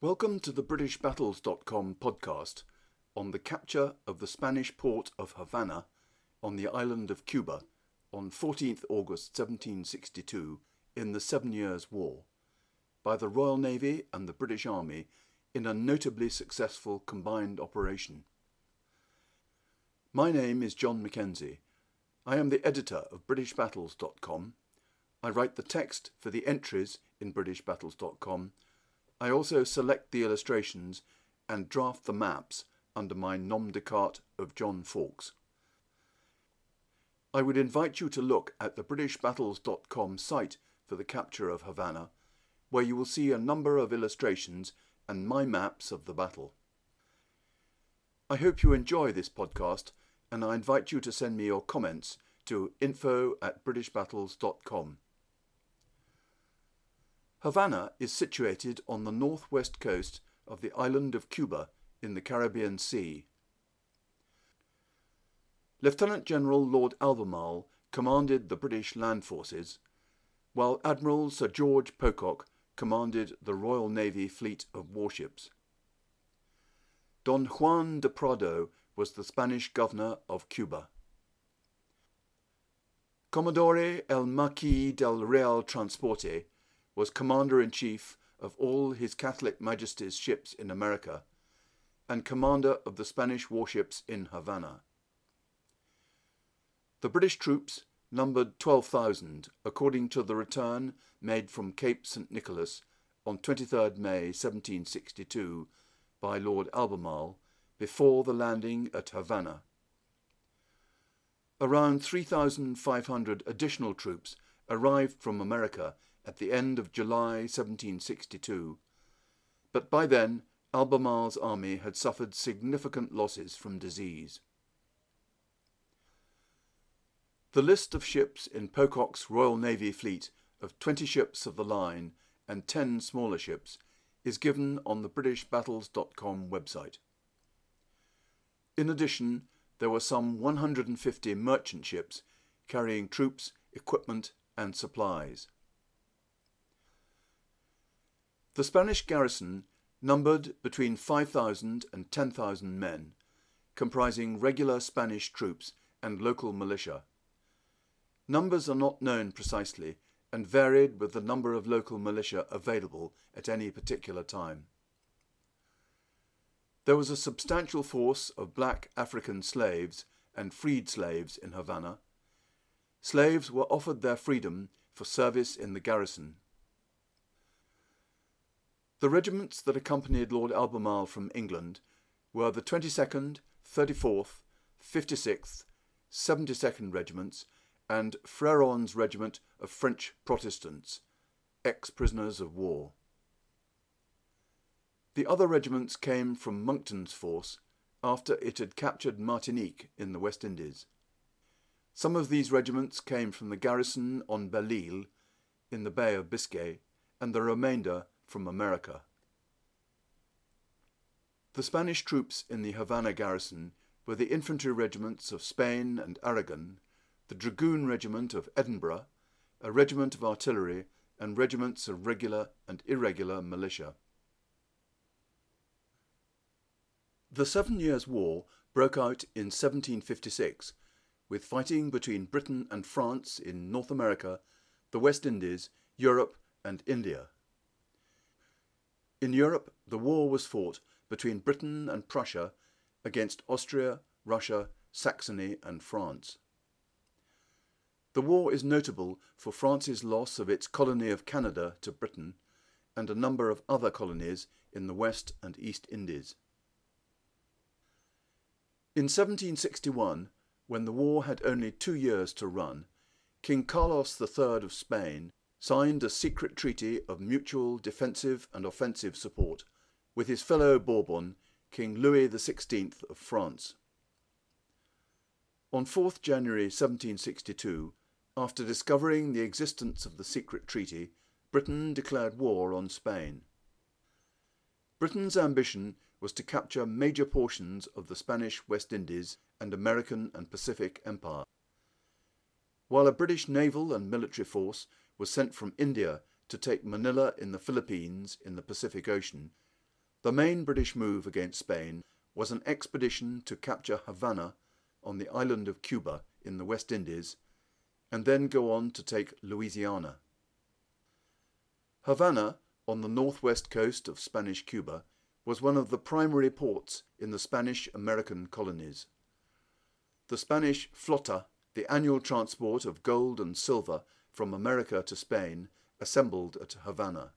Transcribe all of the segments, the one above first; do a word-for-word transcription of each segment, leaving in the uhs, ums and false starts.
Welcome to the British Battles dot com podcast on the capture of the Spanish port of Havana on the island of Cuba on fourteenth August seventeen sixty-two in the Seven Years' War by the Royal Navy and the British Army in a notably successful combined operation. My name is John Mackenzie. I am the editor of British Battles dot com. I write the text for the entries in British Battles dot com. I also select the illustrations and draft the maps under my nom de carte of John Fawkes. I would invite you to look at the British Battles dot com site for the capture of Havana, where you will see a number of illustrations and my maps of the battle. I hope you enjoy this podcast, and I invite you to send me your comments to info at British Battles dot com. Havana is situated on the northwest coast of the island of Cuba in the Caribbean Sea. Lieutenant General Lord Albemarle commanded the British land forces, while Admiral Sir George Pocock commanded the Royal Navy fleet of warships. Don Juan de Prado was the Spanish governor of Cuba. Commodore El Marquis del Real Transporte was Commander-in-Chief of all His Catholic Majesty's ships in America and commander of the Spanish warships in Havana. The British troops numbered twelve thousand, according to the return made from Cape Saint Nicholas on twenty-third May seventeen sixty-two by Lord Albemarle before the landing at Havana. Around three thousand five hundred additional troops arrived from America at the end of July seventeen sixty-two, but by then Albemarle's army had suffered significant losses from disease. The list of ships in Pocock's Royal Navy fleet of twenty ships of the line and ten smaller ships is given on the British Battles dot com website. In addition, there were some one hundred fifty merchant ships carrying troops, equipment, and supplies. The Spanish garrison numbered between five thousand and ten thousand men, comprising regular Spanish troops and local militia. Numbers are not known precisely and varied with the number of local militia available at any particular time. There was a substantial force of black African slaves and freed slaves in Havana. Slaves were offered their freedom for service in the garrison. The regiments that accompanied Lord Albemarle from England were the twenty-second, thirty-fourth, fifty-sixth, seventy-second Regiments and Freron's Regiment of French Protestants, ex-prisoners of war. The other regiments came from Monckton's force after it had captured Martinique in the West Indies. Some of these regiments came from the garrison on Belle-Isle in the Bay of Biscay, and the remainder from America. The Spanish troops in the Havana garrison were the infantry regiments of Spain and Aragon, the Dragoon Regiment of Edinburgh, a regiment of artillery, and regiments of regular and irregular militia. The Seven Years' War broke out in seventeen fifty-six, with fighting between Britain and France in North America, the West Indies, Europe, and India. In Europe, the war was fought between Britain and Prussia against Austria, Russia, Saxony, and France. The war is notable for France's loss of its colony of Canada to Britain and a number of other colonies in the West and East Indies. In seventeen sixty-one, when the war had only two years to run, King Carlos the Third of Spain signed a secret treaty of mutual defensive and offensive support with his fellow Bourbon, King Louis the Sixteenth of France. On fourth January seventeen sixty-two, after discovering the existence of the secret treaty, Britain declared war on Spain. Britain's ambition was to capture major portions of the Spanish West Indies and American and Pacific Empire. While a British naval and military force was sent from India to take Manila in the Philippines in the Pacific Ocean, The main British move against Spain was an expedition to capture Havana on the island of Cuba in the West Indies, and then go on to take Louisiana. Havana, on the northwest coast of Spanish Cuba, was one of the primary ports in the Spanish-American colonies. The Spanish flota, the annual transport of gold and silver from America to Spain, assembled at Havana.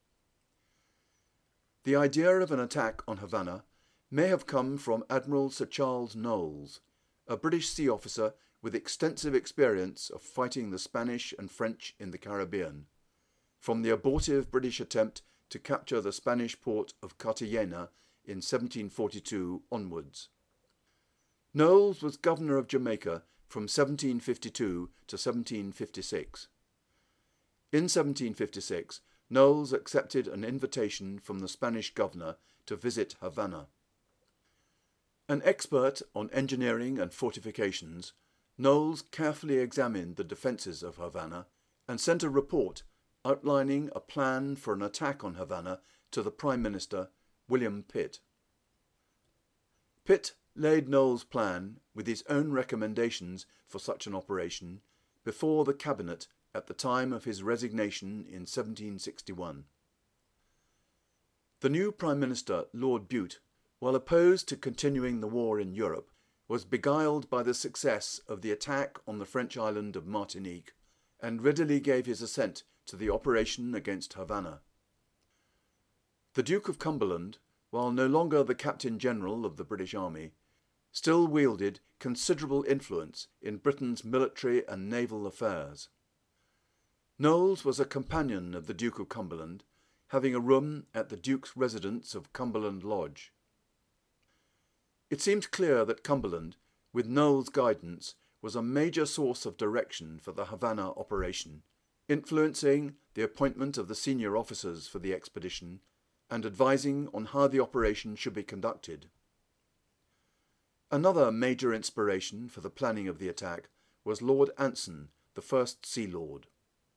The idea of an attack on Havana may have come from Admiral Sir Charles Knowles, a British sea officer with extensive experience of fighting the Spanish and French in the Caribbean, from the abortive British attempt to capture the Spanish port of Cartagena in seventeen forty-two onwards. Knowles was governor of Jamaica from seventeen fifty-two to seventeen fifty-six. In seventeen fifty-six, Knowles accepted an invitation from the Spanish governor to visit Havana. An expert on engineering and fortifications, Knowles carefully examined the defences of Havana and sent a report outlining a plan for an attack on Havana to the Prime Minister, William Pitt. Pitt laid Knowles' plan with his own recommendations for such an operation before the Cabinet at the time of his resignation in seventeen sixty-one. The new Prime Minister, Lord Bute, while opposed to continuing the war in Europe, was beguiled by the success of the attack on the French island of Martinique, and readily gave his assent to the operation against Havana. The Duke of Cumberland, while no longer the Captain General of the British Army, still wielded considerable influence in Britain's military and naval affairs. Knowles was a companion of the Duke of Cumberland, having a room at the Duke's residence of Cumberland Lodge. It seemed clear that Cumberland, with Knowles' guidance, was a major source of direction for the Havana operation, influencing the appointment of the senior officers for the expedition and advising on how the operation should be conducted. Another major inspiration for the planning of the attack was Lord Anson, the First Sea Lord.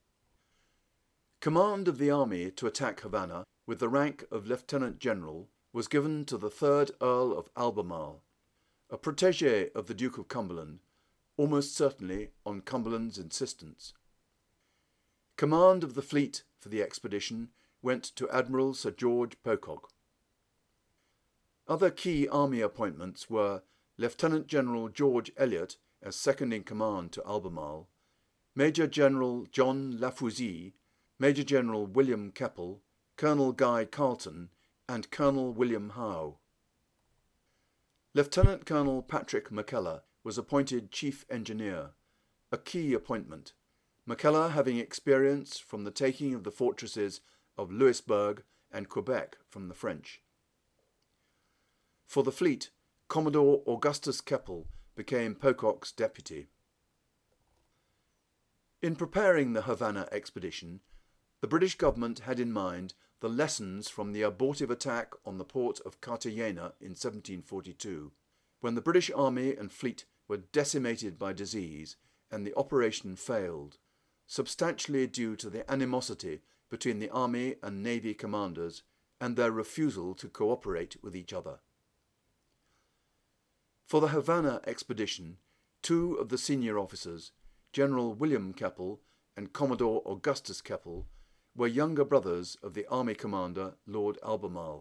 Command of the army to attack Havana, with the rank of Lieutenant General, was given to the third Earl of Albemarle, a protégé of the Duke of Cumberland, almost certainly on Cumberland's insistence. Command of the fleet for the expedition went to Admiral Sir George Pocock. Other key army appointments were Lieutenant General George Elliot as second in command to Albemarle, Major General John Lafouzie, Major General William Keppel, Colonel Guy Carleton, and Colonel William Howe. Lieutenant Colonel Patrick McKellar was appointed Chief Engineer, a key appointment, McKellar having experience from the taking of the fortresses of Louisbourg and Quebec from the French. For the fleet, Commodore Augustus Keppel became Pocock's deputy. In preparing the Havana expedition, the British government had in mind the lessons from the abortive attack on the port of Cartagena in seventeen forty-two, when the British army and fleet were decimated by disease and the operation failed, substantially due to the animosity between the army and navy commanders and their refusal to cooperate with each other. For the Havana expedition, two of the senior officers, General William Keppel and Commodore Augustus Keppel, were younger brothers of the army commander Lord Albemarle.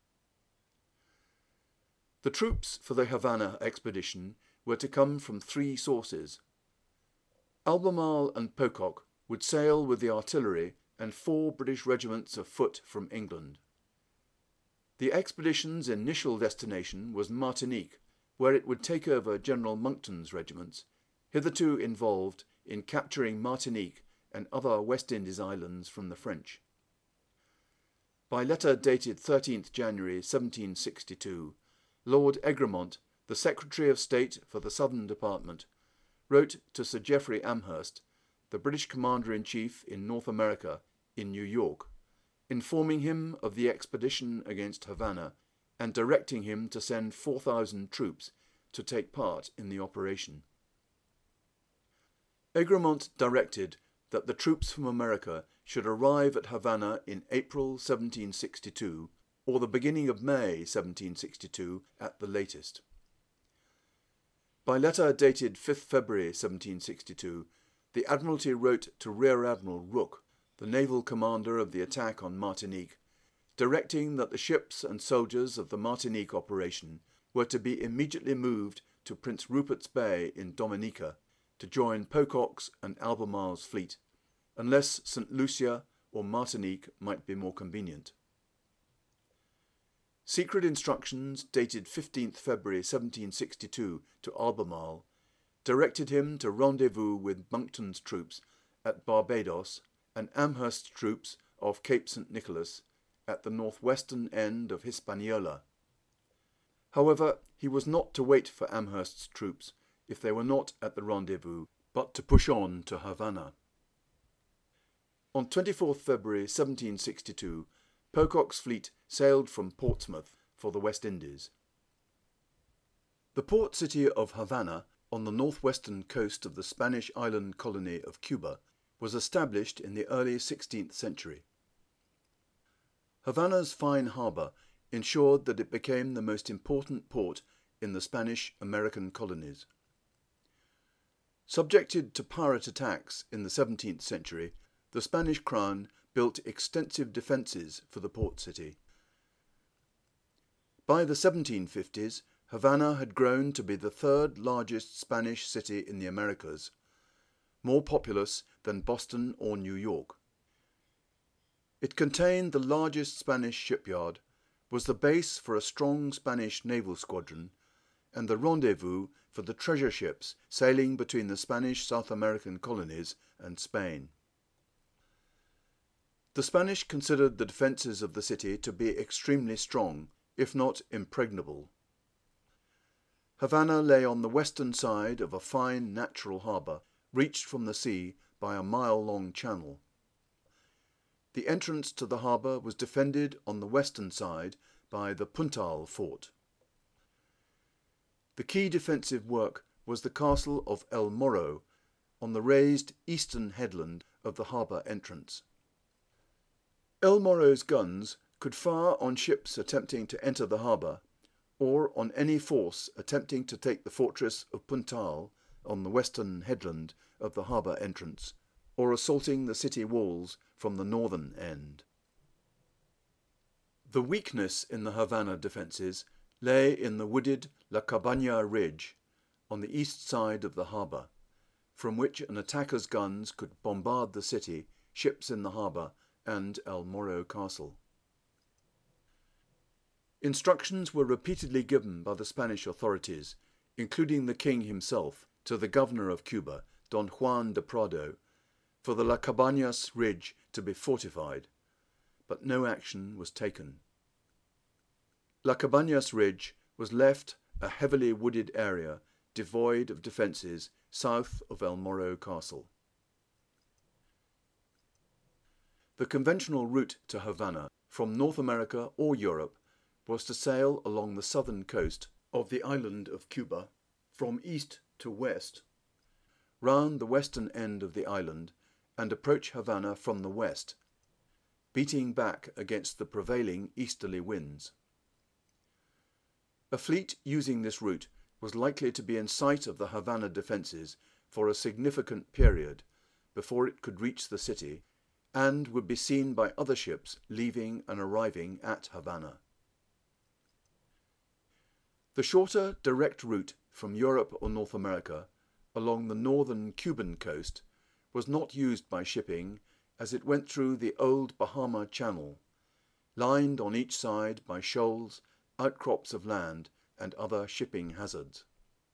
The troops for the Havana expedition were to come from three sources. Albemarle and Pocock would sail with the artillery and four British regiments of foot from England. The expedition's initial destination was Martinique, where it would take over General Monckton's regiments, hitherto involved in capturing Martinique and other West Indies islands from the French. By letter dated thirteenth January seventeen sixty-two, Lord Egremont, the Secretary of State for the Southern Department, wrote to Sir Geoffrey Amherst, the British Commander-in-Chief in North America, in New York, informing him of the expedition against Havana and directing him to send four thousand troops to take part in the operation. Egremont directed that the troops from America should arrive at Havana in April seventeen sixty-two, or the beginning of May seventeen sixty-two at the latest. By letter dated fifth February seventeen sixty-two, the Admiralty wrote to Rear Admiral Rooke, the naval commander of the attack on Martinique, directing that the ships and soldiers of the Martinique operation were to be immediately moved to Prince Rupert's Bay in Dominica to join Pocock's and Albemarle's fleet, unless Saint Lucia or Martinique might be more convenient. Secret instructions dated fifteenth February seventeen sixty-two to Albemarle directed him to rendezvous with Monckton's troops at Barbados and Amherst's troops off Cape Saint Nicholas at the northwestern end of Hispaniola. However, he was not to wait for Amherst's troops if they were not at the rendezvous, but to push on to Havana. On twenty-fourth February seventeen sixty-two, Pocock's fleet sailed from Portsmouth for the West Indies. The port city of Havana, on the northwestern coast of the Spanish island colony of Cuba, was established in the early sixteenth century. Havana's fine harbour ensured that it became the most important port in the Spanish-American colonies. Subjected to pirate attacks in the seventeenth century, the Spanish crown built extensive defences for the port city. By the seventeen fifties, Havana had grown to be the third largest Spanish city in the Americas, more populous than Boston or New York. It contained the largest Spanish shipyard, was the base for a strong Spanish naval squadron, and the rendezvous for the treasure ships sailing between the Spanish South American colonies and Spain. The Spanish considered the defences of the city to be extremely strong, if not impregnable. Havana lay on the western side of a fine natural harbour, reached from the sea by a mile-long channel. The entrance to the harbour was defended on the western side by the Puntal fort. The key defensive work was the castle of El Morro, on the raised eastern headland of the harbour entrance. El Morro's guns could fire on ships attempting to enter the harbour, or on any force attempting to take the fortress of Puntal on the western headland of the harbour entrance, or assaulting the city walls from the northern end. The weakness in the Havana defences lay in the wooded La Cabana Ridge on the east side of the harbour, from which an attacker's guns could bombard the city, ships in the harbour, and El Morro Castle. Instructions were repeatedly given by the Spanish authorities, including the king himself, to the governor of Cuba, Don Juan de Prado, for the La Cabanas Ridge to be fortified, but no action was taken. La Cabanas Ridge was left a heavily wooded area devoid of defences south of El Morro Castle. The conventional route to Havana from North America or Europe was to sail along the southern coast of the island of Cuba from east to west, round the western end of the island, and approach Havana from the west, beating back against the prevailing easterly winds. A fleet using this route was likely to be in sight of the Havana defences for a significant period before it could reach the city, and would be seen by other ships leaving and arriving at Havana. The shorter direct route from Europe or North America along the northern Cuban coast was not used by shipping, as it went through the old Bahama Channel, lined on each side by shoals, outcrops of land, and other shipping hazards.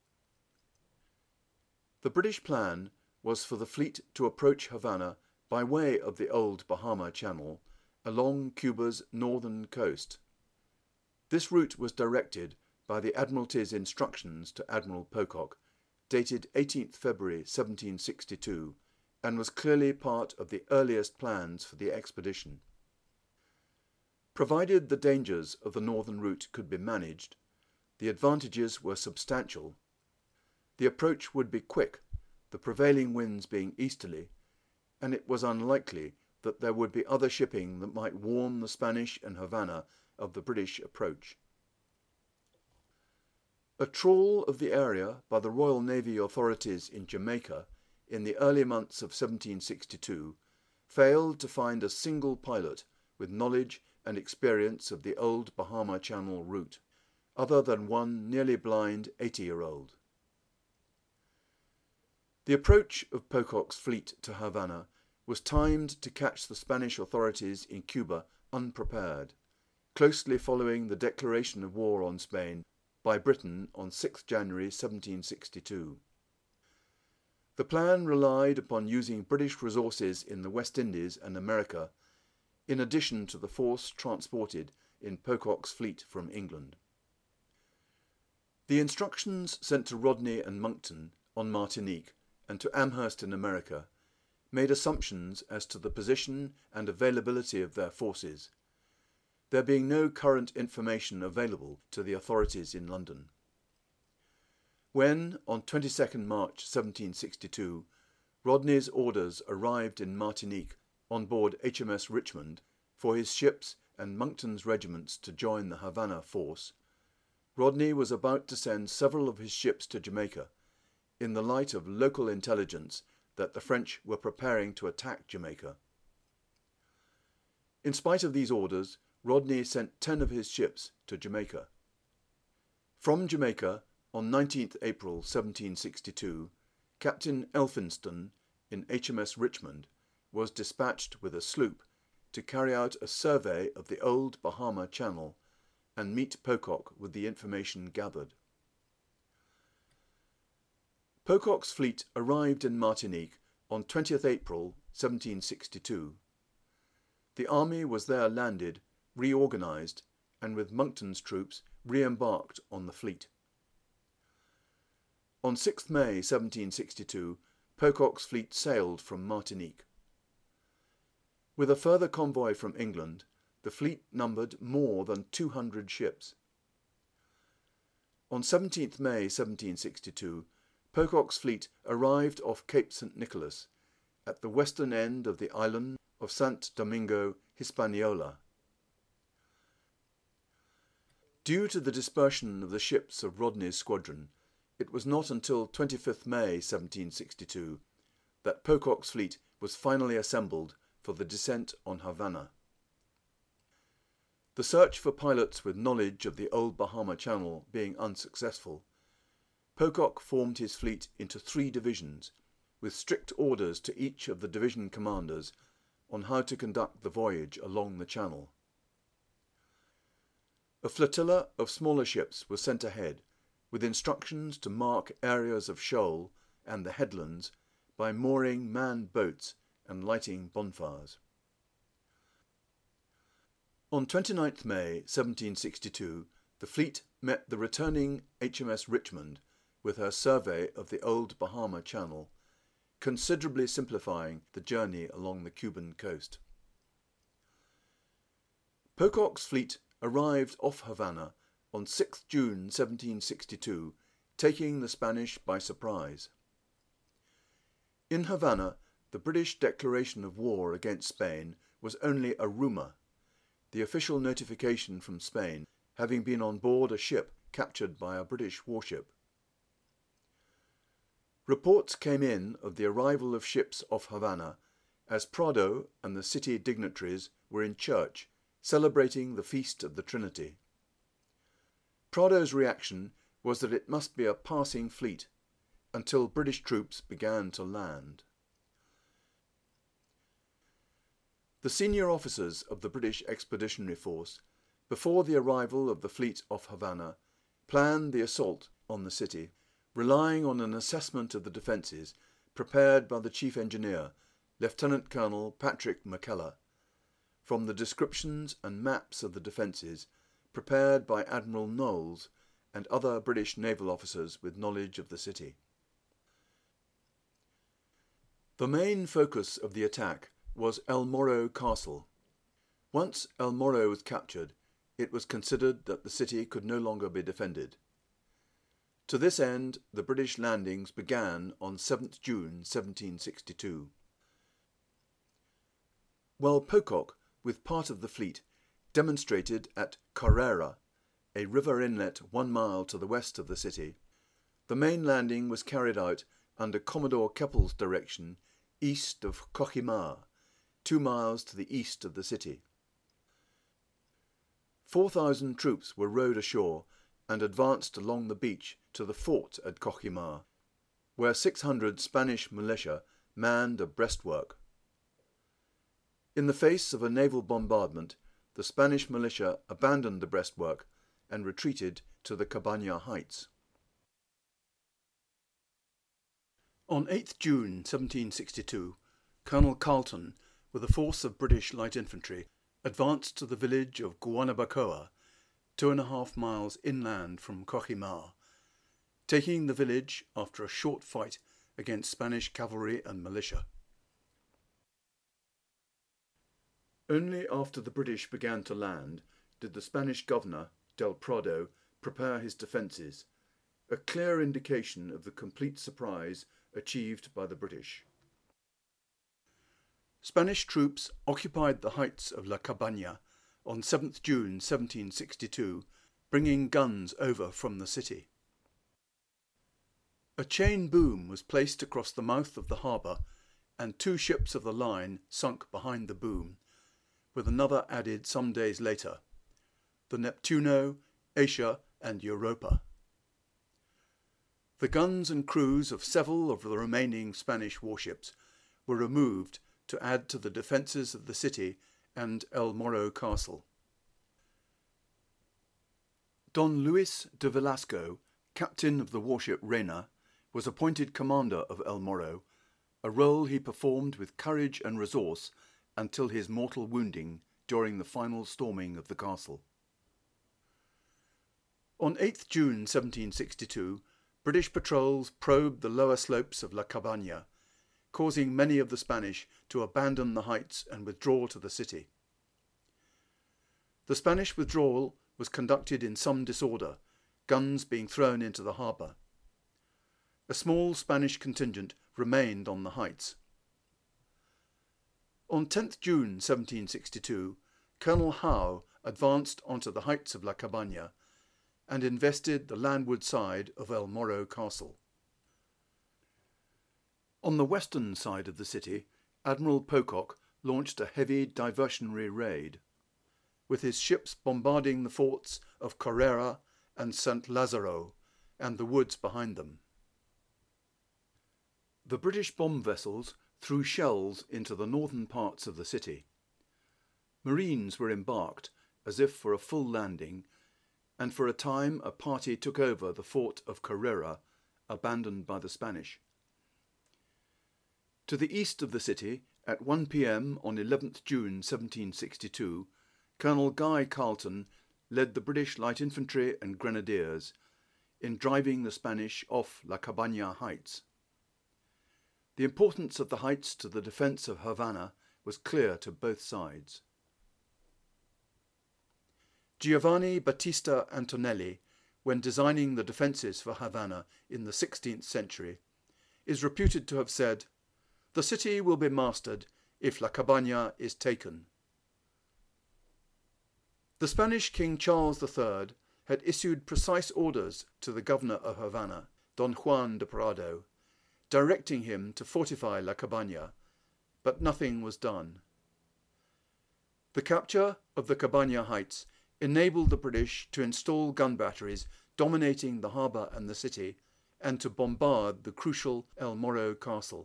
The British plan was for the fleet to approach Havana by way of the old Bahama Channel along Cuba's northern coast. This route was directed by the Admiralty's instructions to Admiral Pocock, dated eighteenth February seventeen sixty-two, and was clearly part of the earliest plans for the expedition. Provided the dangers of the northern route could be managed, the advantages were substantial. The approach would be quick, the prevailing winds being easterly, and it was unlikely that there would be other shipping that might warn the Spanish in Havana of the British approach. A trawl of the area by the Royal Navy authorities in Jamaica in the early months of seventeen sixty-two failed to find a single pilot with knowledge and experience of the old Bahama Channel route, other than one nearly blind eighty-year-old. The approach of Pocock's fleet to Havana was timed to catch the Spanish authorities in Cuba unprepared, closely following the declaration of war on Spain by Britain on the sixth of January seventeen sixty-two. The plan relied upon using British resources in the West Indies and America, in addition to the force transported in Pocock's fleet from England. The instructions sent to Rodney and Monckton on Martinique and to Amherst in America made assumptions as to the position and availability of their forces, there being no current information available to the authorities in London. When, on the twenty-second of March seventeen sixty-two, Rodney's orders arrived in Martinique on board H M S Richmond for his ships and Monckton's regiments to join the Havana force, Rodney was about to send several of his ships to Jamaica in the light of local intelligence that the French were preparing to attack Jamaica. In spite of these orders, Rodney sent ten of his ships to Jamaica. From Jamaica, on the nineteenth of April seventeen sixty-two, Captain Elphinston, in H M S Richmond, was dispatched with a sloop to carry out a survey of the old Bahama Channel and meet Pocock with the information gathered. Pocock's fleet arrived in Martinique on the twentieth of April seventeen sixty-two. The army was there landed, reorganised, and with Monckton's troops re-embarked on the fleet. On the sixth of May seventeen sixty-two, Pocock's fleet sailed from Martinique. With a further convoy from England, the fleet numbered more than two hundred ships. On the seventeenth of May seventeen sixty-two, Pocock's fleet arrived off Cape Saint Nicholas, at the western end of the island of Santo Domingo Hispaniola. Due to the dispersion of the ships of Rodney's squadron, it was not until the twenty-fifth of May seventeen sixty-two that Pocock's fleet was finally assembled for the descent on Havana. The search for pilots with knowledge of the old Bahama Channel being unsuccessful, Pocock formed his fleet into three divisions, with strict orders to each of the division commanders on how to conduct the voyage along the channel. A flotilla of smaller ships was sent ahead, with instructions to mark areas of shoal and the headlands by mooring manned boats and lighting bonfires. On the twenty-ninth of May seventeen sixty-two, the fleet met the returning H M S Richmond with her survey of the old Bahama Channel, considerably simplifying the journey along the Cuban coast. Pocock's fleet arrived off Havana on the sixth of June seventeen sixty-two, taking the Spanish by surprise. In Havana, the British declaration of war against Spain was only a rumour, the official notification from Spain having been on board a ship captured by a British warship. Reports came in of the arrival of ships off Havana as Prado and the city dignitaries were in church celebrating the Feast of the Trinity. Prado's reaction was that it must be a passing fleet until British troops began to land. The senior officers of the British Expeditionary Force, before the arrival of the fleet off Havana, planned the assault on the city, relying on an assessment of the defences prepared by the Chief Engineer, Lieutenant Colonel Patrick McKellar, from the descriptions and maps of the defences prepared by Admiral Knowles and other British naval officers with knowledge of the city. The main focus of the attack was El Morro Castle. Once El Morro was captured, it was considered that the city could no longer be defended. To this end, the British landings began on the seventh of June seventeen sixty-two. While Pocock, with part of the fleet, demonstrated at Carrera, a river inlet one mile to the west of the city. The main landing was carried out under Commodore Keppel's direction east of Coquimar, two miles to the east of the city. Four thousand troops were rowed ashore and advanced along the beach to the fort at Coquimar, where six hundred Spanish militia manned a breastwork. In the face of a naval bombardment, the Spanish militia abandoned the breastwork and retreated to the Cabana Heights. On the eighth of June seventeen sixty-two, Colonel Carleton, with a force of British light infantry, advanced to the village of Guanabacoa, two and a half miles inland from Coquimar, taking the village after a short fight against Spanish cavalry and militia. Only after the British began to land did the Spanish governor, Del Prado, prepare his defences, a clear indication of the complete surprise achieved by the British. Spanish troops occupied the heights of La Cabana on the seventh of June seventeen sixty-two, bringing guns over from the city. A chain boom was placed across the mouth of the harbour, and two ships of the line sunk behind the boom, with another added some days later, the Neptuno, Asia, and Europa. The guns and crews of several of the remaining Spanish warships were removed to add to the defences of the city and El Morro Castle. Don Luis de Velasco, captain of the warship Reina, was appointed commander of El Morro, a role he performed with courage and resource until his mortal wounding during the final storming of the castle. On the eighth of June seventeen sixty-two, British patrols probed the lower slopes of La Cabana, causing many of the Spanish to abandon the heights and withdraw to the city. The Spanish withdrawal was conducted in some disorder, guns being thrown into the harbour. A small Spanish contingent remained on the heights. On the tenth of June seventeen sixty-two, Colonel Howe advanced onto the heights of La Cabana and invested the landward side of El Morro Castle. On the western side of the city, Admiral Pocock launched a heavy diversionary raid, with his ships bombarding the forts of Carrera and Saint Lazaro and the woods behind them. The British bomb vessels threw shells into the northern parts of the city. Marines were embarked as if for a full landing, and for a time a party took over the fort of Carrera, abandoned by the Spanish. To the east of the city, at one p m on the eleventh of June seventeen sixty-two, Colonel Guy Carleton led the British light infantry and grenadiers in driving the Spanish off La Cabana Heights. The importance of the heights to the defence of Havana was clear to both sides. Giovanni Battista Antonelli, when designing the defences for Havana in the sixteenth century, is reputed to have said, "The city will be mastered if La Cabana is taken." The Spanish King Charles the Third had issued precise orders to the governor of Havana, Don Juan de Prado, directing him to fortify La Cabana, but nothing was done. The capture of the Cabana Heights enabled the British to install gun batteries dominating the harbour and the city, and to bombard the crucial El Morro Castle.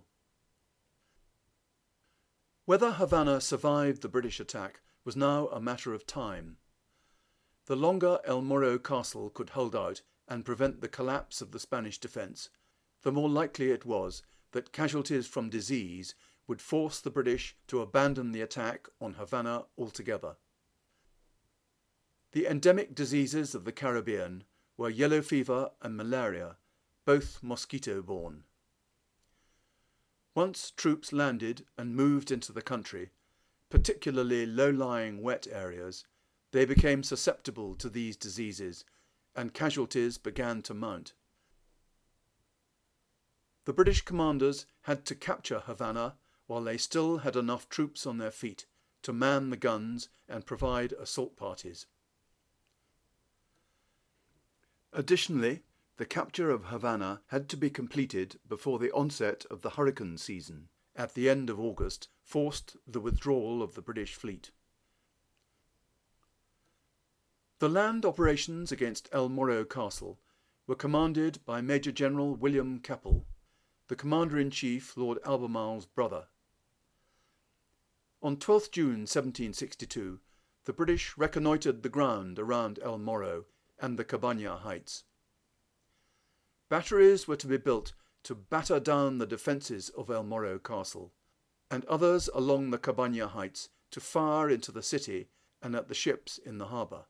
Whether Havana survived the British attack was now a matter of time. The longer El Morro Castle could hold out and prevent the collapse of the Spanish defence, the more likely it was that casualties from disease would force the British to abandon the attack on Havana altogether. The endemic diseases of the Caribbean were yellow fever and malaria, both mosquito-borne. Once troops landed and moved into the country, particularly low-lying wet areas, they became susceptible to these diseases, and casualties began to mount. The British commanders had to capture Havana while they still had enough troops on their feet to man the guns and provide assault parties. Additionally, the capture of Havana had to be completed before the onset of the hurricane season, at the end of August, forced the withdrawal of the British fleet. The land operations against El Morro Castle were commanded by Major General William Keppel, the Commander-in-Chief, Lord Albemarle's brother. On twelfth June seventeen sixty-two, the British reconnoitred the ground around El Morro and the Cabana Heights. Batteries were to be built to batter down the defences of El Morro Castle, and others along the Cabana Heights to fire into the city and at the ships in the harbour.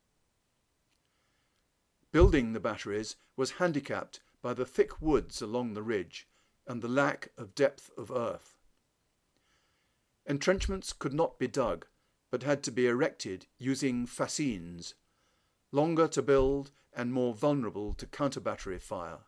Building the batteries was handicapped by the thick woods along the ridge and the lack of depth of earth. Entrenchments could not be dug, but had to be erected using fascines, longer to build and more vulnerable to counter-battery fire.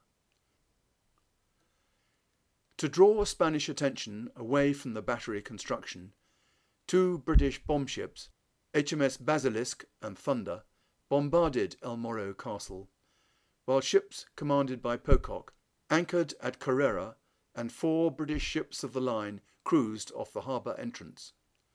To draw Spanish attention away from the battery construction, two British bombships, H M S Basilisk and Thunder, bombarded El Morro Castle, while ships commanded by Pocock anchored at Carrera and four British ships of the line cruised off the harbour entrance.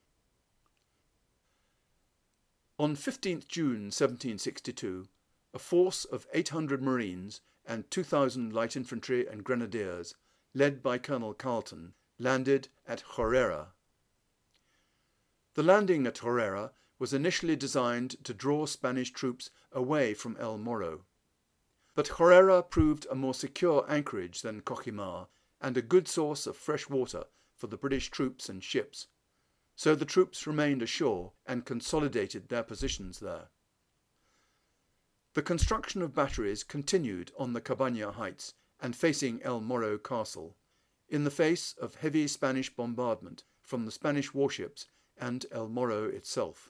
On fifteenth June seventeen sixty-two, a force of eight hundred Marines and two thousand light infantry and grenadiers, led by Colonel Carleton, landed at Herrera. The landing at Herrera was initially designed to draw Spanish troops away from El Morro, but Herrera proved a more secure anchorage than Coquimar and a good source of fresh water for the British troops and ships, so the troops remained ashore and consolidated their positions there. The construction of batteries continued on the Cabana Heights and facing El Morro Castle, in the face of heavy Spanish bombardment from the Spanish warships and El Morro itself.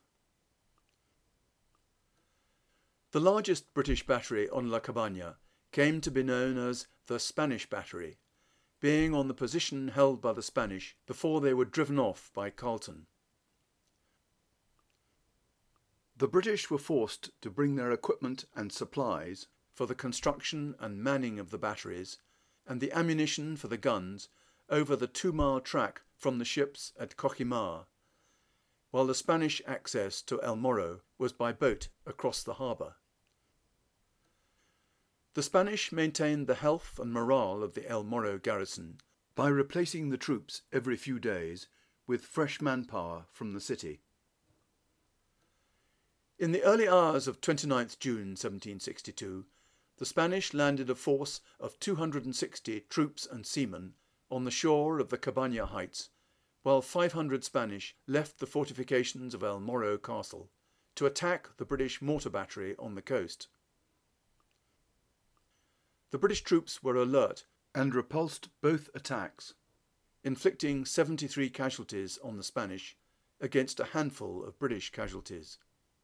The largest British battery on La Cabana came to be known as the Spanish Battery, being on the position held by the Spanish before they were driven off by Carleton. The British were forced to bring their equipment and supplies for the construction and manning of the batteries and the ammunition for the guns over the two-mile track from the ships at Coquimar, while the Spanish access to El Morro was by boat across the harbour. The Spanish maintained the health and morale of the El Morro garrison by replacing the troops every few days with fresh manpower from the city. In the early hours of twenty-ninth June seventeen sixty-two, the Spanish landed a force of two hundred sixty troops and seamen on the shore of the Cabana Heights, while five hundred Spanish left the fortifications of El Morro Castle to attack the British mortar battery on the coast. The British troops were alert and repulsed both attacks, inflicting seventy-three casualties on the Spanish against a handful of British casualties.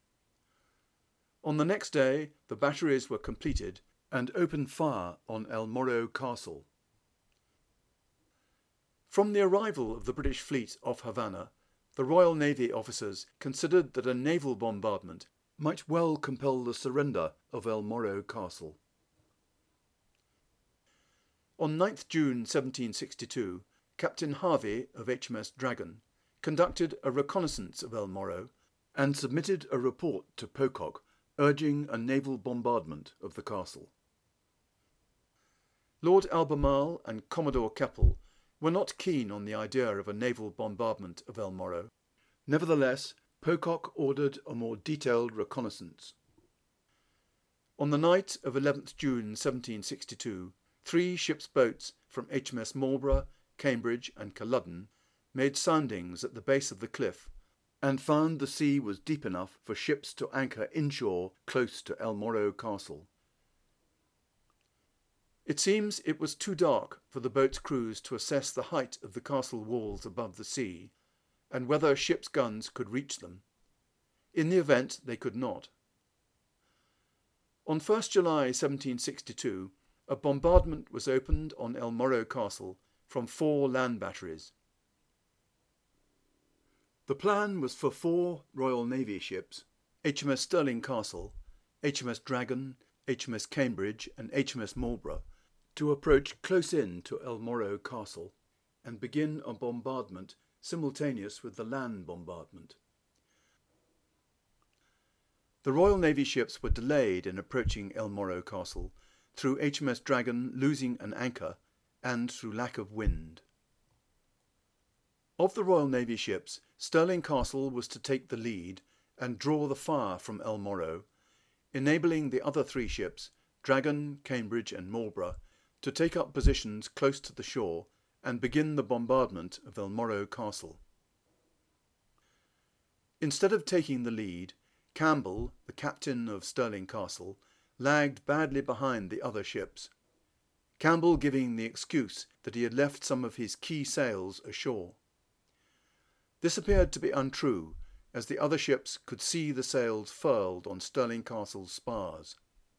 On the next day, the batteries were completed and opened fire on El Morro Castle. From the arrival of the British fleet off Havana, the Royal Navy officers considered that a naval bombardment might well compel the surrender of El Morro Castle. On ninth June seventeen sixty-two, Captain Harvey of H M S Dragon conducted a reconnaissance of El Morro and submitted a report to Pocock urging a naval bombardment of the castle. Lord Albemarle and Commodore Keppel were not keen on the idea of a naval bombardment of El Morro. Nevertheless, Pocock ordered a more detailed reconnaissance. On the night of eleventh June seventeen sixty-two, three ship's boats from H M S Marlborough, Cambridge and Culloden made soundings at the base of the cliff and found the sea was deep enough for ships to anchor inshore close to El Morro Castle. It seems it was too dark for the boats' crews to assess the height of the castle walls above the sea and whether ships' guns could reach them. In the event, they could not. On first July seventeen sixty-two, a bombardment was opened on El Morro Castle from four land batteries. The plan was for four Royal Navy ships, H M S Stirling Castle, H M S Dragon, H M S Cambridge and H M S Marlborough, to approach close in to El Morro Castle and begin a bombardment simultaneous with the land bombardment. The Royal Navy ships were delayed in approaching El Morro Castle through H M S Dragon losing an anchor and through lack of wind. Of the Royal Navy ships, Stirling Castle was to take the lead and draw the fire from El Morro, enabling the other three ships, Dragon, Cambridge and Marlborough, to take up positions close to the shore and begin the bombardment of El Morro Castle. Instead of taking the lead, Campbell, the captain of Stirling Castle, lagged badly behind the other ships, Campbell giving the excuse that he had left some of his key sails ashore. This appeared to be untrue, as the other ships could see the sails furled on Stirling Castle's spars.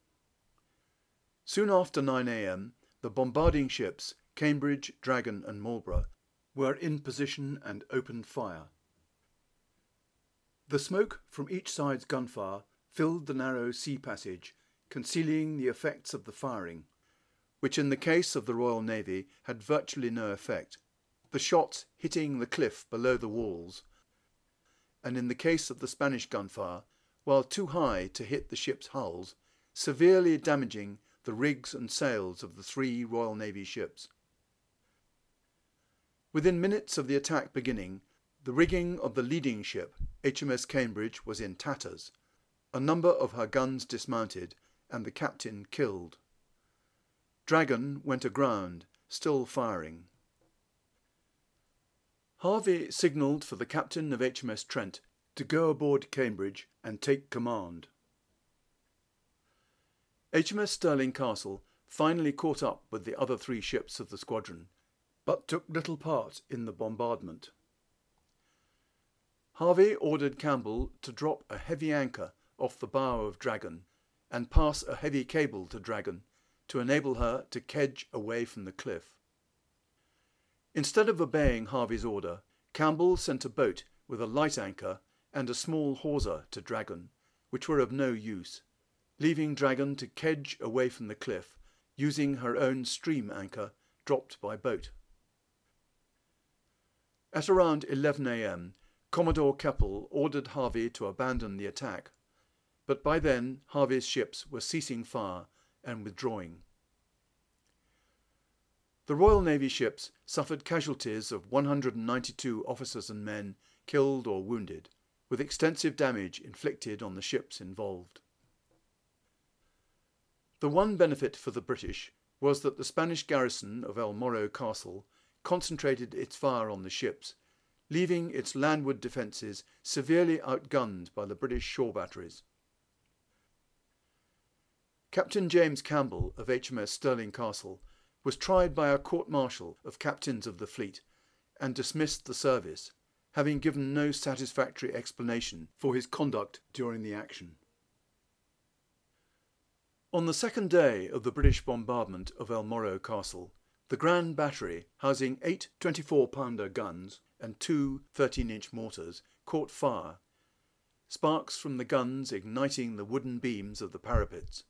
Soon after nine a m, the bombarding ships, Cambridge, Dragon and Marlborough, were in position and opened fire. The smoke from each side's gunfire filled the narrow sea passage, concealing the effects of the firing, which in the case of the Royal Navy had virtually no effect, the shots hitting the cliff below the walls, and in the case of the Spanish gunfire, while too high to hit the ships' hulls, severely damaging the rigs and sails of the three Royal Navy ships. Within minutes of the attack beginning, the rigging of the leading ship, H M S Cambridge, was in tatters, a number of her guns dismounted, and the captain killed. Dragon went aground, still firing. Harvey signalled for the captain of H M S Trent to go aboard Cambridge and take command. H M S Stirling Castle finally caught up with the other three ships of the squadron, but took little part in the bombardment. Harvey ordered Campbell to drop a heavy anchor off the bow of Dragon and pass a heavy cable to Dragon to enable her to kedge away from the cliff. Instead of obeying Harvey's order, Campbell sent a boat with a light anchor and a small hawser to Dragon, which were of no use, leaving Dragon to kedge away from the cliff, using her own stream anchor dropped by boat. At around eleven a m, Commodore Keppel ordered Harvey to abandon the attack, but by then Harvey's ships were ceasing fire and withdrawing. The Royal Navy ships suffered casualties of one hundred ninety-two officers and men killed or wounded, with extensive damage inflicted on the ships involved. The one benefit for the British was that the Spanish garrison of El Morro Castle concentrated its fire on the ships, leaving its landward defences severely outgunned by the British shore batteries. Captain James Campbell of H M S Stirling Castle was tried by a court-martial of captains of the fleet and dismissed the service, having given no satisfactory explanation for his conduct during the action. On the second day of the British bombardment of El Morro Castle, the Grand Battery, housing eight twenty-four pounder guns and two thirteen-inch mortars, caught fire, sparks from the guns igniting the wooden beams of the parapets.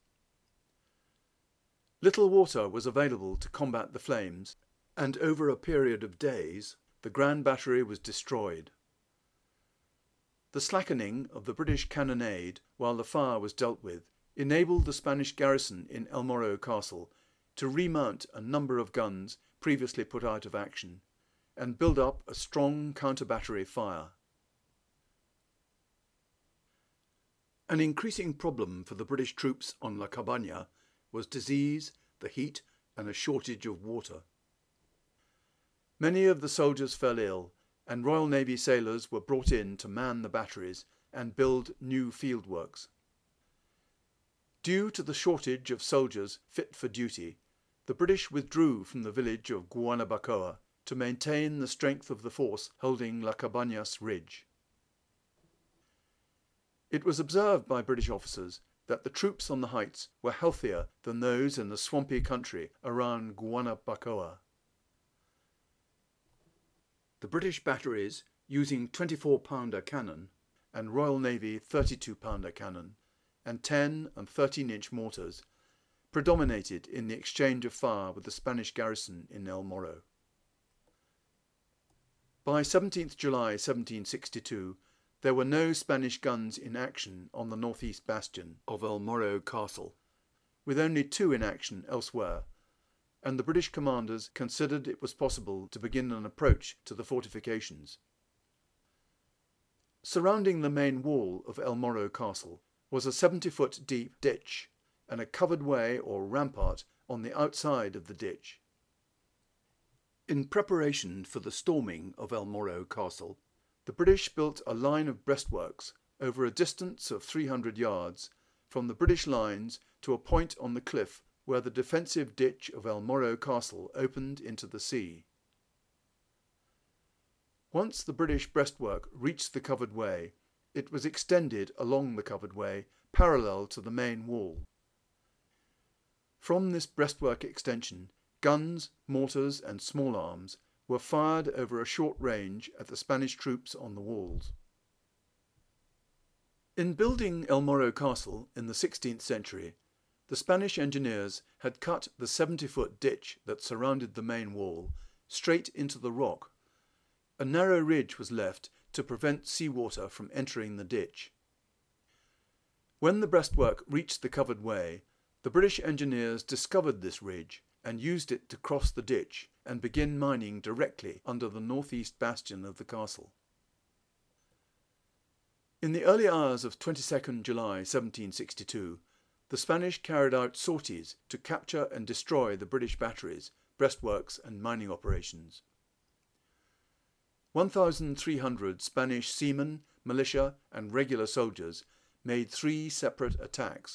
Little water was available to combat the flames, and over a period of days the Grand Battery was destroyed. The slackening of the British cannonade while the fire was dealt with enabled the Spanish garrison in El Morro Castle to remount a number of guns previously put out of action and build up a strong counter-battery fire. An increasing problem for the British troops on La Cabana was disease, the heat, and a shortage of water. Many of the soldiers fell ill, and Royal Navy sailors were brought in to man the batteries and build new fieldworks. Due to the shortage of soldiers fit for duty, the British withdrew from the village of Guanabacoa to maintain the strength of the force holding La Cabanas Ridge. It was observed by British officers that the troops on the heights were healthier than those in the swampy country around Guanabacoa. The British batteries, using twenty-four pounder cannon and Royal Navy thirty-two pounder cannon and ten and thirteen inch mortars, predominated in the exchange of fire with the Spanish garrison in El Morro. By seventeenth July seventeen sixty-two, there were no Spanish guns in action on the northeast bastion of El Morro Castle, with only two in action elsewhere, and the British commanders considered it was possible to begin an approach to the fortifications. Surrounding the main wall of El Morro Castle was a seventy-foot deep ditch and a covered way or rampart on the outside of the ditch. In preparation for the storming of El Morro Castle, the British built a line of breastworks over a distance of three hundred yards from the British lines to a point on the cliff where the defensive ditch of El Morro Castle opened into the sea. Once the British breastwork reached the covered way, it was extended along the covered way parallel to the main wall. From this breastwork extension, guns, mortars and small arms were fired over a short range at the Spanish troops on the walls. In building El Morro Castle in the sixteenth century, the Spanish engineers had cut the seventy-foot ditch that surrounded the main wall straight into the rock. A narrow ridge was left to prevent seawater from entering the ditch. When the breastwork reached the covered way, the British engineers discovered this ridge and used it to cross the ditch and begin mining directly under the northeast bastion of the castle. In the early hours of twenty-second July seventeen sixty-two, the Spanish carried out sorties to capture and destroy the British batteries, breastworks and mining operations. one thousand three hundred Spanish seamen, militia and regular soldiers made three separate attacks.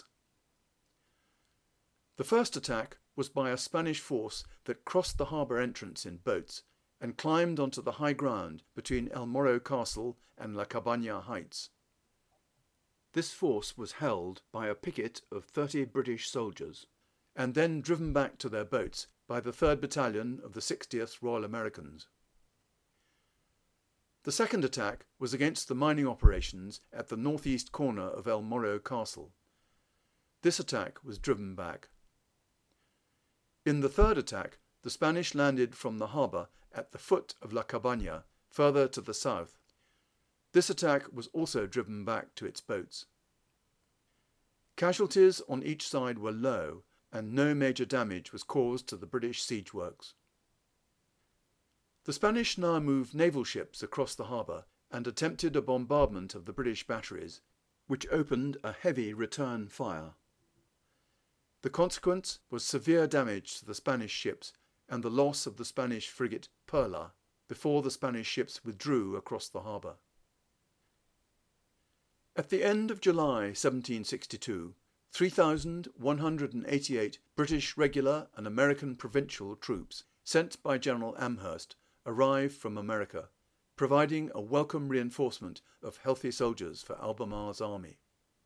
The first attack was by a Spanish force that crossed the harbour entrance in boats and climbed onto the high ground between El Morro Castle and La Cabana Heights. This force was held by a picket of thirty British soldiers and then driven back to their boats by the third Battalion of the sixtieth Royal Americans. The second attack was against the mining operations at the northeast corner of El Morro Castle. This attack was driven back. In the third attack, the Spanish landed from the harbour at the foot of La Cabana, further to the south. This attack was also driven back to its boats. Casualties on each side were low, and no major damage was caused to the British siege works. The Spanish now moved naval ships across the harbour and attempted a bombardment of the British batteries, which opened a heavy return fire. The consequence was severe damage to the Spanish ships and the loss of the Spanish frigate Perla before the Spanish ships withdrew across the harbour. At the end of July seventeen sixty-two, three thousand one hundred eighty-eight British regular and American provincial troops sent by General Amherst arrived from America, providing a welcome reinforcement of healthy soldiers for Albemarle's army.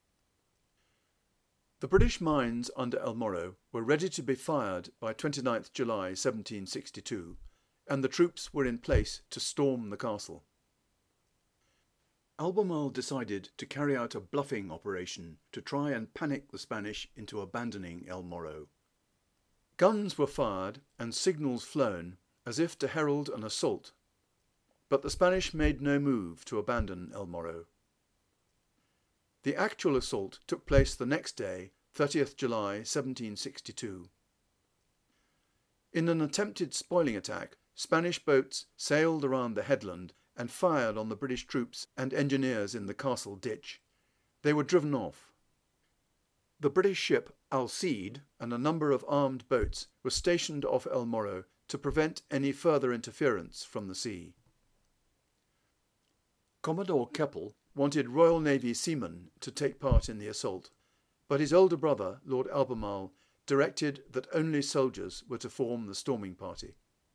The British mines under El Morro were ready to be fired by twenty-ninth July seventeen sixty-two, and the troops were in place to storm the castle. Albemarle decided to carry out a bluffing operation to try and panic the Spanish into abandoning El Morro. Guns were fired and signals flown as if to herald an assault, but the Spanish made no move to abandon El Morro. The actual assault took place the next day, thirtieth July seventeen sixty-two. In an attempted spoiling attack, Spanish boats sailed around the headland and fired on the British troops and engineers in the castle ditch. They were driven off. The British ship Alcide and a number of armed boats were stationed off El Morro to prevent any further interference from the sea. Commodore Keppel wanted Royal Navy seamen to take part in the assault, but his older brother, Lord Albemarle, directed that only soldiers were to form the storming party.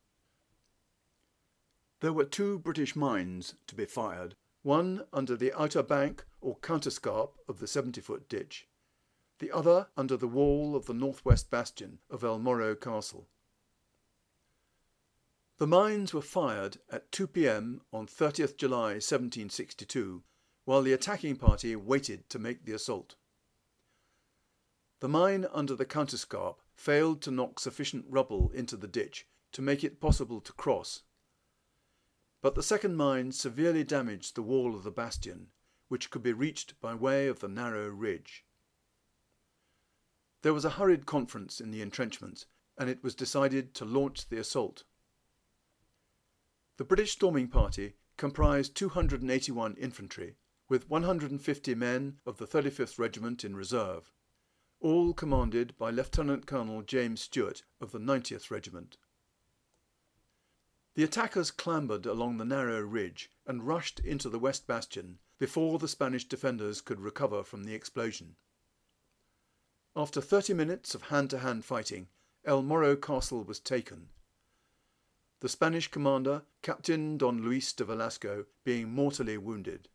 There were two British mines to be fired, one under the outer bank or counterscarp of the seventy-foot ditch, the other under the wall of the northwest bastion of El Morro Castle. The mines were fired at two p m on thirtieth July seventeen sixty-two, while the attacking party waited to make the assault. The mine under the counterscarp failed to knock sufficient rubble into the ditch to make it possible to cross, but the second mine severely damaged the wall of the bastion, which could be reached by way of the narrow ridge. There was a hurried conference in the entrenchments, and it was decided to launch the assault. The British storming party comprised two hundred eighty-one infantry, with one hundred fifty men of the thirty-fifth Regiment in reserve, all commanded by Lieutenant Colonel James Stewart of the ninetieth Regiment. The attackers clambered along the narrow ridge and rushed into the west bastion before the Spanish defenders could recover from the explosion. After thirty minutes of hand-to-hand fighting, El Morro Castle was taken, the Spanish commander, Captain Don Luis de Velasco, being mortally wounded.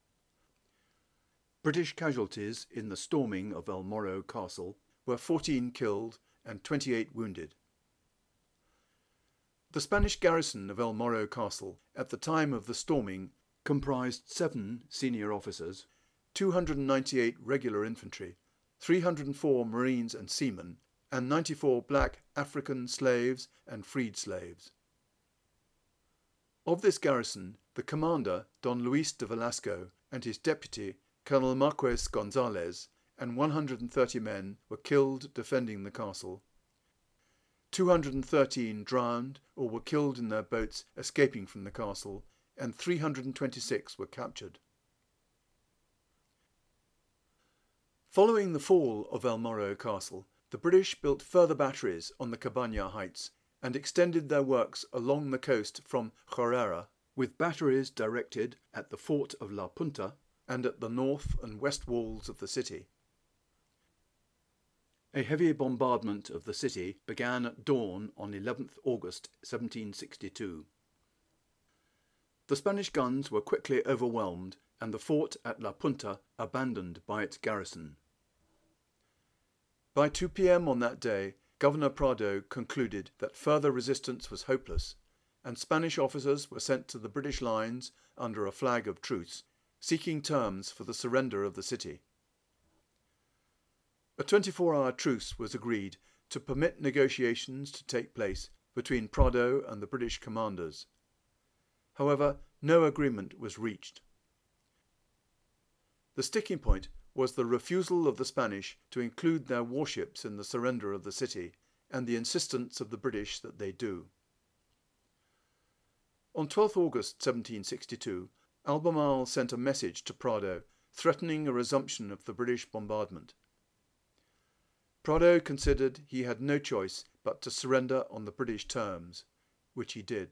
British casualties in the storming of El Morro Castle were fourteen killed and twenty-eight wounded. The Spanish garrison of El Morro Castle at the time of the storming comprised seven senior officers, two hundred ninety-eight regular infantry, three hundred four marines and seamen, and ninety-four black African slaves and freed slaves. Of this garrison, the commander, Don Luis de Velasco, and his deputy, Colonel Marquez Gonzalez, and one hundred thirty men were killed defending the castle. two hundred thirteen drowned or were killed in their boats escaping from the castle, and three hundred twenty-six were captured. Following the fall of El Morro Castle, the British built further batteries on the Cabana heights and extended their works along the coast from Herrera, with batteries directed at the fort of La Punta and at the north and west walls of the city. A heavy bombardment of the city began at dawn on eleventh August seventeen sixty-two. The Spanish guns were quickly overwhelmed and the fort at La Punta abandoned by its garrison. By two p m on that day, Governor Prado concluded that further resistance was hopeless, and Spanish officers were sent to the British lines under a flag of truce, seeking terms for the surrender of the city. A twenty-four hour truce was agreed to permit negotiations to take place between Prado and the British commanders. However, no agreement was reached. The sticking point was the refusal of the Spanish to include their warships in the surrender of the city, and the insistence of the British that they do. On twelfth August seventeen sixty-two, Albemarle sent a message to Prado threatening a resumption of the British bombardment. Prado considered he had no choice but to surrender on the British terms, which he did.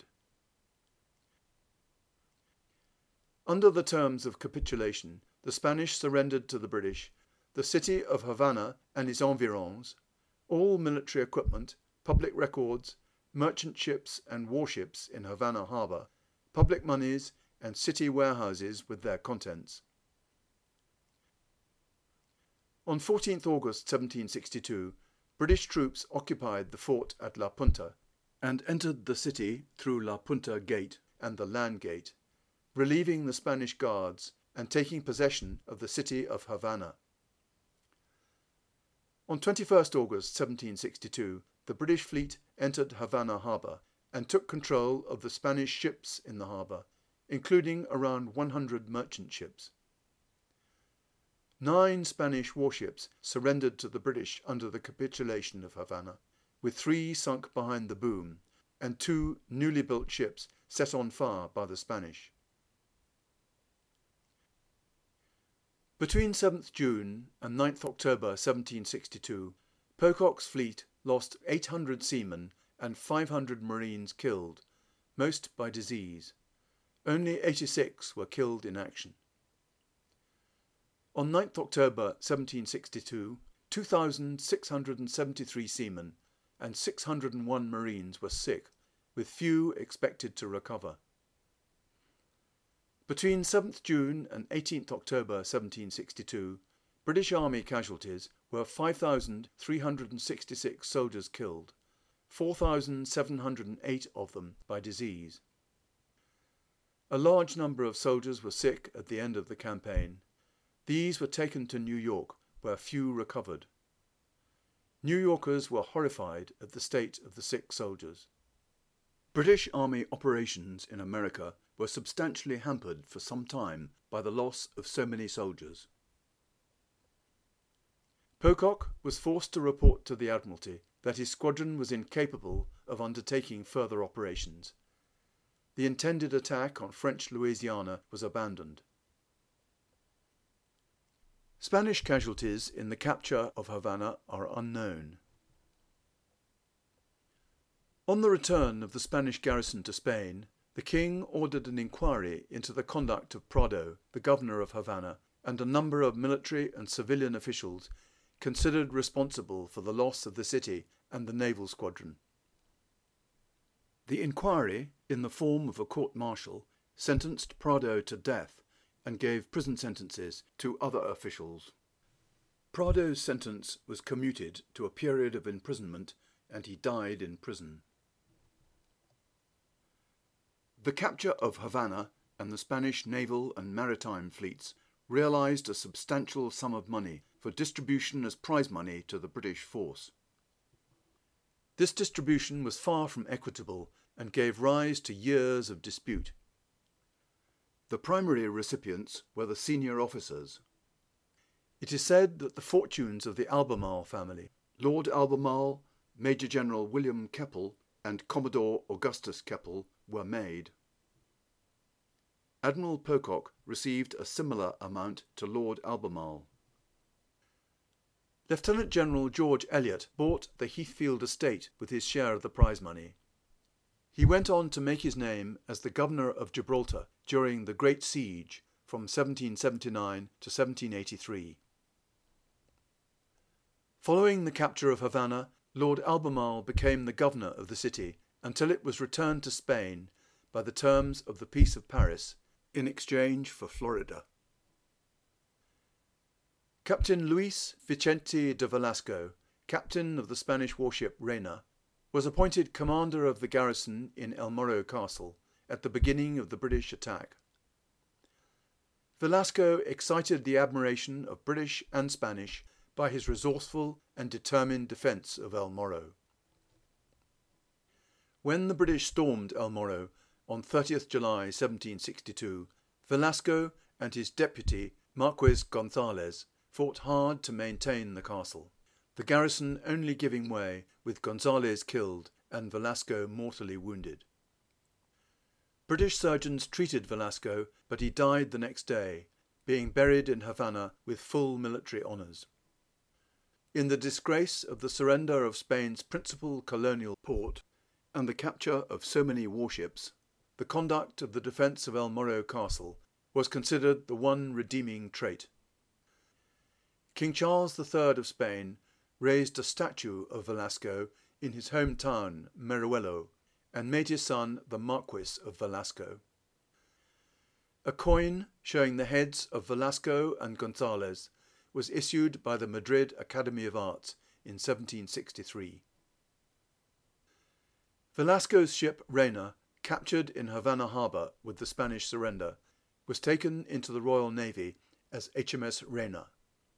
Under the terms of capitulation, the Spanish surrendered to the British the city of Havana and its environs, all military equipment, public records, merchant ships and warships in Havana harbour, public moneys, and city warehouses with their contents. On fourteenth August seventeen sixty-two, British troops occupied the fort at La Punta and entered the city through La Punta Gate and the Land Gate, relieving the Spanish guards and taking possession of the city of Havana. On twenty-first August seventeen sixty-two, the British fleet entered Havana harbour and took control of the Spanish ships in the harbour, including around one hundred merchant ships. Nine Spanish warships surrendered to the British under the capitulation of Havana, with three sunk behind the boom, and two newly built ships set on fire by the Spanish. Between seventh June and ninth October seventeen sixty-two, Pocock's fleet lost eight hundred seamen and five hundred marines killed, most by disease. Only eighty-six were killed in action. On ninth October seventeen sixty-two, two thousand six hundred seventy-three seamen and six hundred one marines were sick, with few expected to recover. Between seventh June and eighteenth October seventeen sixty-two, British Army casualties were five thousand three hundred sixty-six soldiers killed, four thousand seven hundred eight of them by disease. A large number of soldiers were sick at the end of the campaign. These were taken to New York, where few recovered. New Yorkers were horrified at the state of the sick soldiers. British Army operations in America were substantially hampered for some time by the loss of so many soldiers. Pocock was forced to report to the Admiralty that his squadron was incapable of undertaking further operations. The intended attack on French Louisiana was abandoned. Spanish casualties in the capture of Havana are unknown. On the return of the Spanish garrison to Spain, the king ordered an inquiry into the conduct of Prado, the governor of Havana, and a number of military and civilian officials considered responsible for the loss of the city and the naval squadron. The inquiry, in the form of a court-martial, sentenced Prado to death and gave prison sentences to other officials. Prado's sentence was commuted to a period of imprisonment, and he died in prison. The capture of Havana and the Spanish naval and maritime fleets realized a substantial sum of money for distribution as prize money to the British force. This distribution was far from equitable and gave rise to years of dispute. The primary recipients were the senior officers. It is said that the fortunes of the Albemarle family, Lord Albemarle, Major General William Keppel, and Commodore Augustus Keppel, were made. Admiral Pocock received a similar amount to Lord Albemarle. Lieutenant General George Eliot bought the Heathfield estate with his share of the prize money. He went on to make his name as the Governor of Gibraltar during the Great Siege from seventeen seventy-nine to seventeen eighty-three. Following the capture of Havana, Lord Albemarle became the governor of the city until it was returned to Spain by the terms of the Peace of Paris in exchange for Florida. Captain Luis Vicente de Velasco, captain of the Spanish warship Reina, was appointed commander of the garrison in El Morro Castle at the beginning of the British attack. Velasco excited the admiration of British and Spanish by his resourceful and determined defence of El Morro. When the British stormed El Morro on thirtieth July seventeen sixty-two, Velasco and his deputy Marquis Gonzalez fought hard to maintain the castle, the garrison only giving way with Gonzalez killed and Velasco mortally wounded. British surgeons treated Velasco, but he died the next day, being buried in Havana with full military honours. In the disgrace of the surrender of Spain's principal colonial port and the capture of so many warships, the conduct of the defence of El Morro Castle was considered the one redeeming trait. King Charles the Third of Spain raised a statue of Velasco in his hometown, Meruelo, and made his son the Marquis of Velasco. A coin showing the heads of Velasco and Gonzalez was issued by the Madrid Academy of Arts in seventeen sixty-three. Velasco's ship Reina, captured in Havana harbour with the Spanish surrender, was taken into the Royal Navy as H M S Reina.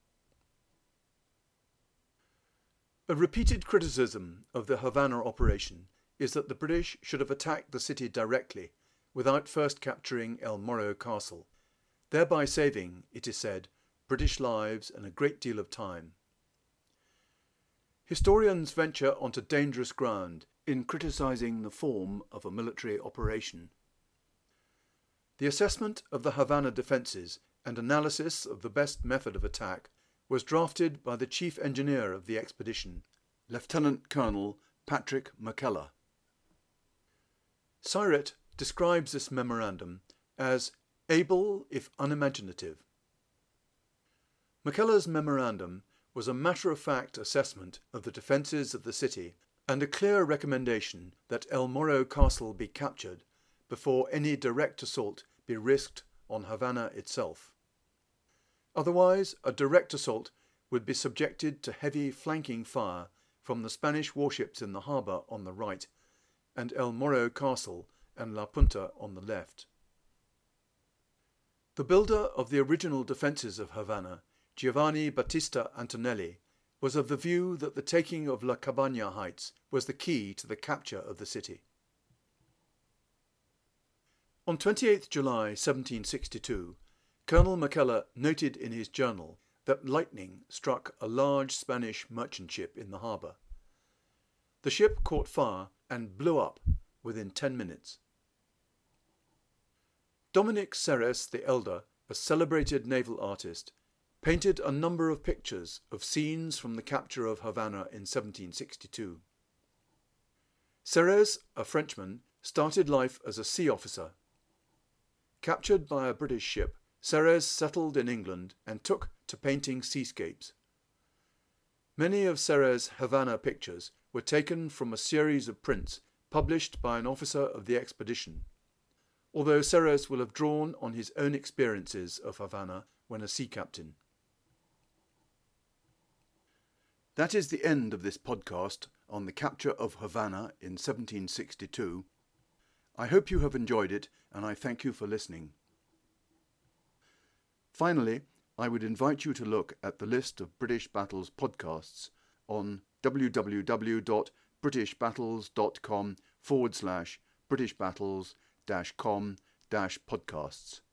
A repeated criticism of the Havana operation is that the British should have attacked the city directly, without first capturing El Morro Castle, thereby saving, it is said, British lives and a great deal of time. Historians venture onto dangerous ground in criticising the form of a military operation. The assessment of the Havana defences and analysis of the best method of attack was drafted by the chief engineer of the expedition, Lieutenant Colonel Patrick McKellar. Syret describes this memorandum as able if unimaginative. McKellar's memorandum was a matter-of-fact assessment of the defences of the city and a clear recommendation that El Morro Castle be captured before any direct assault be risked on Havana itself. Otherwise, a direct assault would be subjected to heavy flanking fire from the Spanish warships in the harbour on the right, and El Morro Castle and La Punta on the left. The builder of the original defences of Havana, Giovanni Battista Antonelli, was of the view that the taking of La Cabaña Heights was the key to the capture of the city. On twenty-eighth July seventeen sixty-two, Colonel Mackellar noted in his journal that lightning struck a large Spanish merchant ship in the harbour. The ship caught fire and blew up within ten minutes. Dominic Serres the Elder, a celebrated naval artist, painted a number of pictures of scenes from the capture of Havana in seventeen sixty-two. Serres, a Frenchman, started life as a sea officer. Captured by a British ship, Serres settled in England and took to painting seascapes. Many of Serres' Havana pictures were taken from a series of prints published by an officer of the expedition, although Serres will have drawn on his own experiences of Havana when a sea captain. That is the end of this podcast on the capture of Havana in seventeen sixty-two. I hope you have enjoyed it, and I thank you for listening. Finally, I would invite you to look at the list of British Battles podcasts on www.britishbattles.com forward slash British Battles dash com dash podcasts.